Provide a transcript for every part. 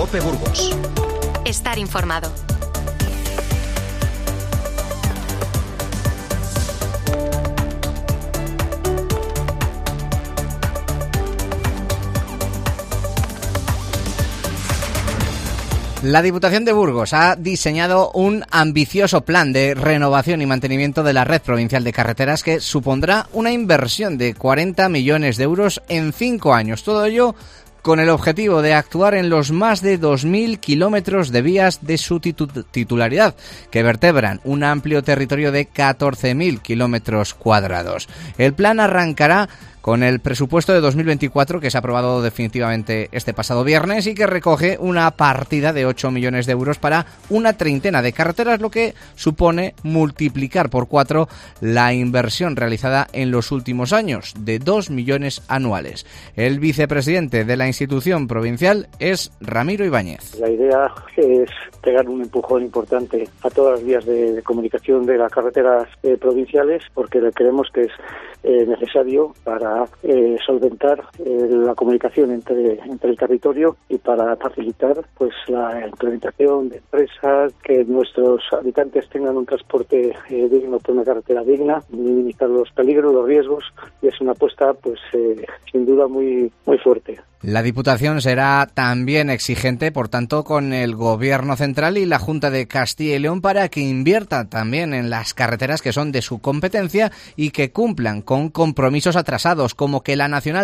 COPE Burgos. Estar informado. La Diputación de Burgos ha diseñado un ambicioso plan de renovación y mantenimiento de la red provincial de carreteras que supondrá una inversión de 40 millones de euros en 5 años. Todo ello con el objetivo de actuar en los más de 2.000 kilómetros de vías de su titularidad, que vertebran un amplio territorio de 14.000 kilómetros cuadrados. El plan arrancará con el presupuesto de 2024 que se ha aprobado definitivamente este pasado viernes y que recoge una partida de 8 millones de euros para una treintena de carreteras, lo que supone multiplicar por 4 la inversión realizada en los últimos años, de 2 millones anuales. El vicepresidente de la institución provincial es Ramiro Ibáñez. La idea es pegar un empujón importante a todas las vías de comunicación de las carreteras provinciales, porque creemos que es necesario para solventar la comunicación entre el territorio y para facilitar pues la implementación de empresas, que nuestros habitantes tengan un transporte digno por una carretera digna, minimizar los peligros, los riesgos, y es una apuesta pues sin duda muy fuerte. La Diputación será también exigente, por tanto, con el Gobierno central y la Junta de Castilla y León para que invierta también en las carreteras que son de su competencia y que cumplan con compromisos atrasados, como que la Nacional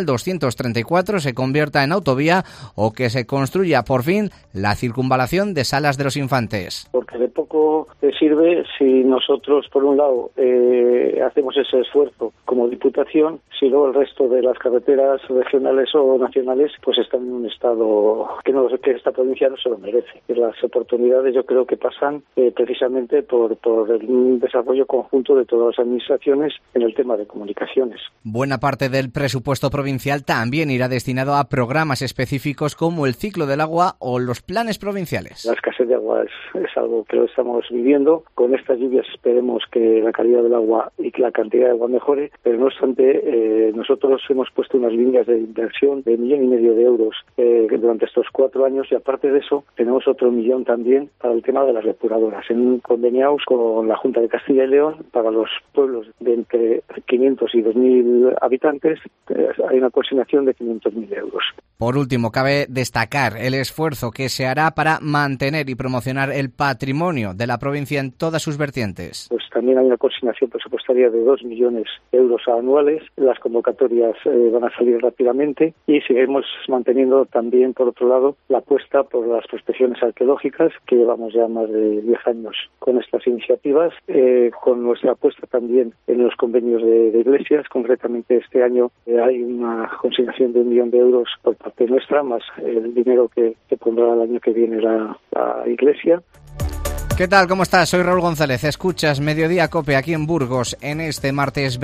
234 se convierta en autovía o que se construya por fin la circunvalación de Salas de los Infantes. Porque de poco sirve si nosotros, por un lado, hacemos ese esfuerzo como Diputación, si luego el resto de las carreteras regionales o nacionales pues están en un estado que esta provincia no se lo merece. Y las oportunidades yo creo que pasan precisamente por el desarrollo conjunto de todas las administraciones en el tema de comunicaciones. Buena parte del presupuesto provincial también irá destinado a programas específicos como el ciclo del agua o los planes provinciales. La escasez de agua es algo que lo estamos viviendo. Con estas lluvias esperemos que la calidad del agua y que la cantidad de agua mejore, pero no obstante nosotros hemos puesto unas líneas de inversión de 1,5 millones de euros durante estos 4 años, y aparte de eso tenemos otro 1 millón también para el tema de las depuradoras, en conveniados con la Junta de Castilla y León para los pueblos de entre 500 y 2.000 habitantes. Hay una consignación de 500.000 euros. Por último, cabe destacar el esfuerzo que se hará para mantener y promocionar el patrimonio de la provincia en todas sus vertientes. Pues también hay una consignación presupuestaria de 2 millones de euros anuales. Las convocatorias van a salir rápidamente y seguimos manteniendo también, por otro lado, la apuesta por las prospecciones arqueológicas, que llevamos ya más de 10 años con estas iniciativas, con nuestra apuesta también en los convenios de iglesias. Concretamente este año hay una consignación de 1 millón de euros por parte nuestra, más el dinero que pondrá el año que viene la iglesia. ¿Qué tal? ¿Cómo estás? Soy Raúl González. Escuchas Mediodía COPE aquí en Burgos en este martes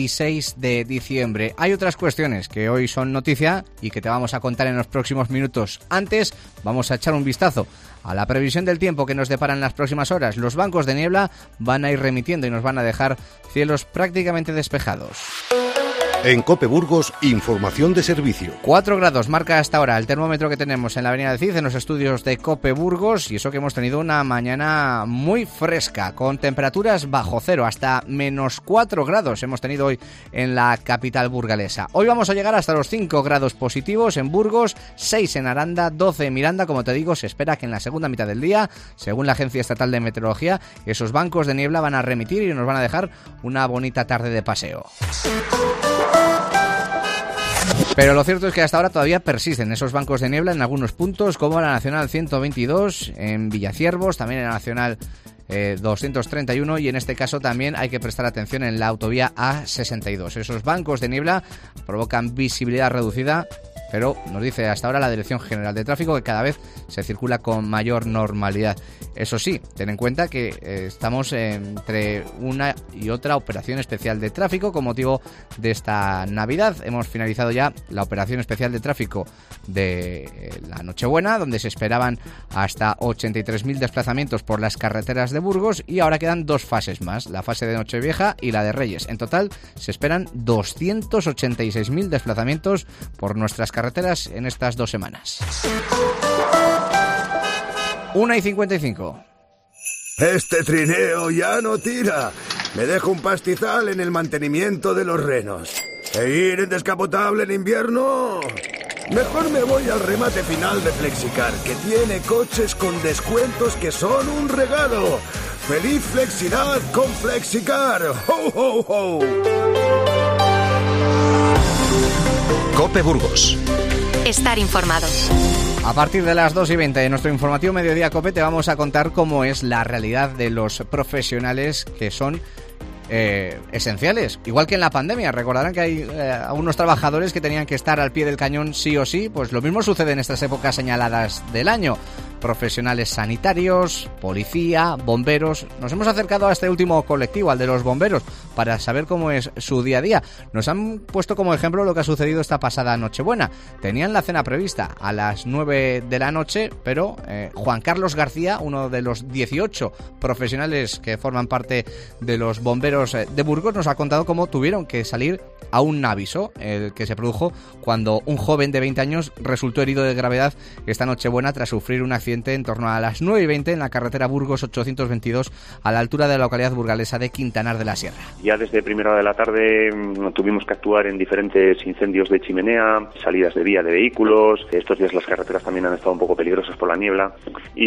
26 de diciembre. Hay otras cuestiones que hoy son noticia y que te vamos a contar en los próximos minutos. Antes, vamos a echar un vistazo a la previsión del tiempo que nos deparan las próximas horas. Los bancos de niebla van a ir remitiendo y nos van a dejar cielos prácticamente despejados. En COPE Burgos, información de servicio. 4 grados marca hasta ahora el termómetro que tenemos en la avenida del Cid, en los estudios de COPE Burgos, y eso que hemos tenido una mañana muy fresca, con temperaturas bajo cero, hasta menos 4 grados hemos tenido hoy en la capital burgalesa. Hoy vamos a llegar hasta los 5 grados positivos en Burgos, 6 en Aranda, 12 en Miranda. Como te digo, se espera que en la segunda mitad del día, según la Agencia Estatal de Meteorología, esos bancos de niebla van a remitir y nos van a dejar una bonita tarde de paseo. Pero lo cierto es que hasta ahora todavía persisten esos bancos de niebla en algunos puntos, como la Nacional 122 en Villaciervos, también en la Nacional 231, y en este caso también hay que prestar atención en la autovía A62. Esos bancos de niebla provocan visibilidad reducida, pero nos dice hasta ahora la Dirección General de Tráfico que cada vez se circula con mayor normalidad. Eso sí, ten en cuenta que estamos entre una y otra operación especial de tráfico con motivo de esta Navidad. Hemos finalizado ya la operación especial de tráfico de la Nochebuena, donde se esperaban hasta 83.000 desplazamientos por las carreteras de Burgos, y ahora quedan 2 fases más, la fase de Nochevieja y la de Reyes. En total se esperan 286.000 desplazamientos por nuestras carreteras en estas 2 semanas. 1:55. Este trineo ya no tira. Me dejo un pastizal en el mantenimiento de los renos. ¿E ir en descapotable en invierno? Mejor me voy al remate final de Flexicar, que tiene coches con descuentos que son un regalo. ¡Feliz Flexidad con Flexicar! ¡Ho, ho, ho! COPE Burgos. Estar informado. A partir de las 2:20 de nuestro informativo Mediodía COPE te vamos a contar cómo es la realidad de los profesionales que son esenciales, igual que en la pandemia. Recordarán que hay algunos trabajadores que tenían que estar al pie del cañón sí o sí. Pues lo mismo sucede en estas épocas señaladas del año. Profesionales sanitarios, policía, bomberos. Nos hemos acercado a este último colectivo, al de los bomberos, para saber cómo es su día a día. Nos han puesto como ejemplo lo que ha sucedido esta pasada Nochebuena. Tenían la cena prevista a las 9 de la noche, pero Juan Carlos García, uno de los 18 profesionales que forman parte de los bomberos de Burgos, nos ha contado cómo tuvieron que salir a un aviso, el que se produjo cuando un joven de 20 años resultó herido de gravedad esta Nochebuena tras sufrir un accidente en torno a las 9:20 en la carretera Burgos 822 a la altura de la localidad burgalesa de Quintanar de la Sierra. Ya desde primera hora de la tarde tuvimos que actuar en diferentes incendios de chimenea, salidas de vía de vehículos. Estos días las carreteras también han estado un poco peligrosas por la niebla.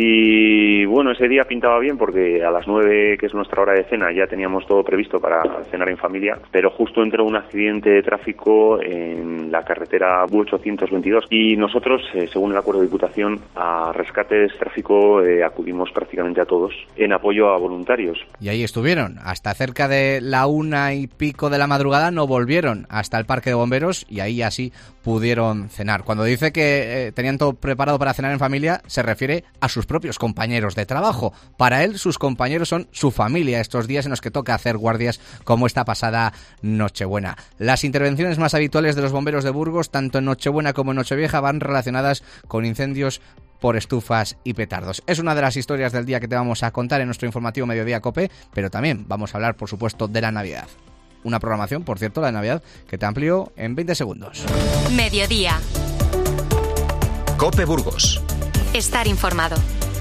Y bueno, ese día pintaba bien porque a las 9, que es nuestra hora de cena, ya teníamos todo previsto para cenar en familia, pero justo entró un accidente de tráfico en la carretera B822 y nosotros, según el acuerdo de Diputación, a rescates tráfico acudimos prácticamente a todos en apoyo a voluntarios. Y ahí estuvieron, hasta cerca de la 1:00 de la madrugada no volvieron hasta el parque de bomberos y ahí así pudieron cenar. Cuando dice que tenían todo preparado para cenar en familia, se refiere a sus propios compañeros de trabajo. Para él, sus compañeros son su familia estos días en los que toca hacer guardias como esta pasada Nochebuena. Las intervenciones más habituales de los bomberos de Burgos, tanto en Nochebuena como en Nochevieja, van relacionadas con incendios por estufas y petardos. Es una de las historias del día que te vamos a contar en nuestro informativo Mediodía COPE, pero también vamos a hablar, por supuesto, de la Navidad. Una programación, por cierto, la de Navidad, que te amplío en 20 segundos. Mediodía. COPE Burgos. Estar informado.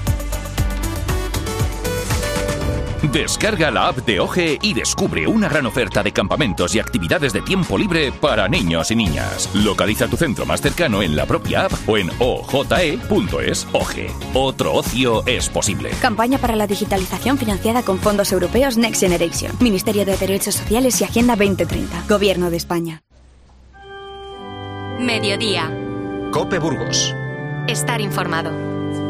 Descarga la app de OGE y descubre una gran oferta de campamentos y actividades de tiempo libre para niños y niñas. Localiza tu centro más cercano en la propia app o en oje.es. OGE. Otro ocio es posible. Campaña para la digitalización financiada con fondos europeos Next Generation. Ministerio de Derechos Sociales y Agenda 2030. Gobierno de España. Mediodía. COPE Burgos. Estar informado.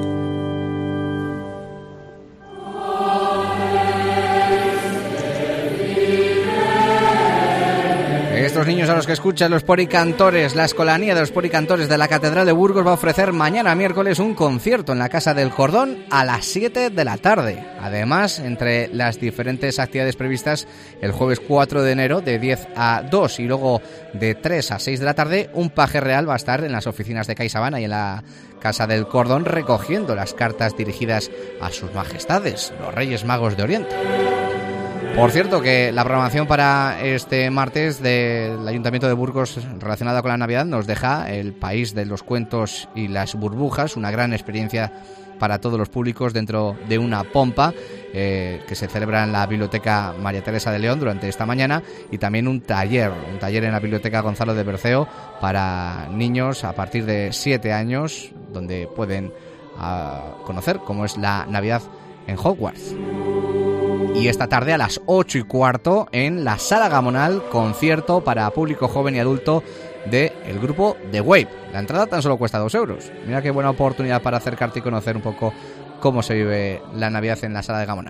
Estos niños a los que escuchan los poricantores, la escolanía de los poricantores de la Catedral de Burgos va a ofrecer mañana miércoles un concierto en la Casa del Cordón a las 7 de la tarde. Además, entre las diferentes actividades previstas, el jueves 4 de enero de 10 a 2 y luego de 3 a 6 de la tarde, un paje real va a estar en las oficinas de CaixaBank y en la Casa del Cordón recogiendo las cartas dirigidas a sus majestades, los Reyes Magos de Oriente. Por cierto, que la programación para este martes del Ayuntamiento de Burgos relacionada con la Navidad nos deja El País de los Cuentos y las Burbujas, una gran experiencia para todos los públicos dentro de una pompa que se celebra en la Biblioteca María Teresa de León durante esta mañana, y también un taller en la Biblioteca Gonzalo de Berceo para niños a partir de 7 años, donde pueden conocer cómo es la Navidad en Hogwarts. Y esta tarde a las 8:15 en la Sala Gamonal, concierto para público joven y adulto del grupo The Wave. La entrada tan solo cuesta 2 euros. Mira qué buena oportunidad para acercarte y conocer un poco cómo se vive la Navidad en la Sala de Gamonal.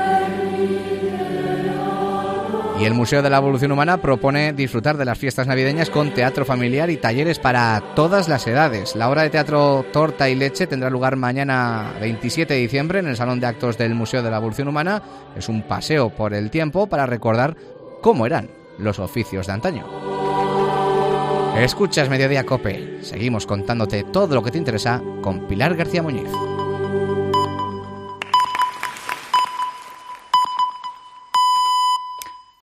Y el Museo de la Evolución Humana propone disfrutar de las fiestas navideñas con teatro familiar y talleres para todas las edades. La obra de teatro Torta y Leche tendrá lugar mañana 27 de diciembre en el Salón de Actos del Museo de la Evolución Humana. Es un paseo por el tiempo para recordar cómo eran los oficios de antaño. Escuchas Mediodía COPE. Seguimos contándote todo lo que te interesa con Pilar García Muñiz.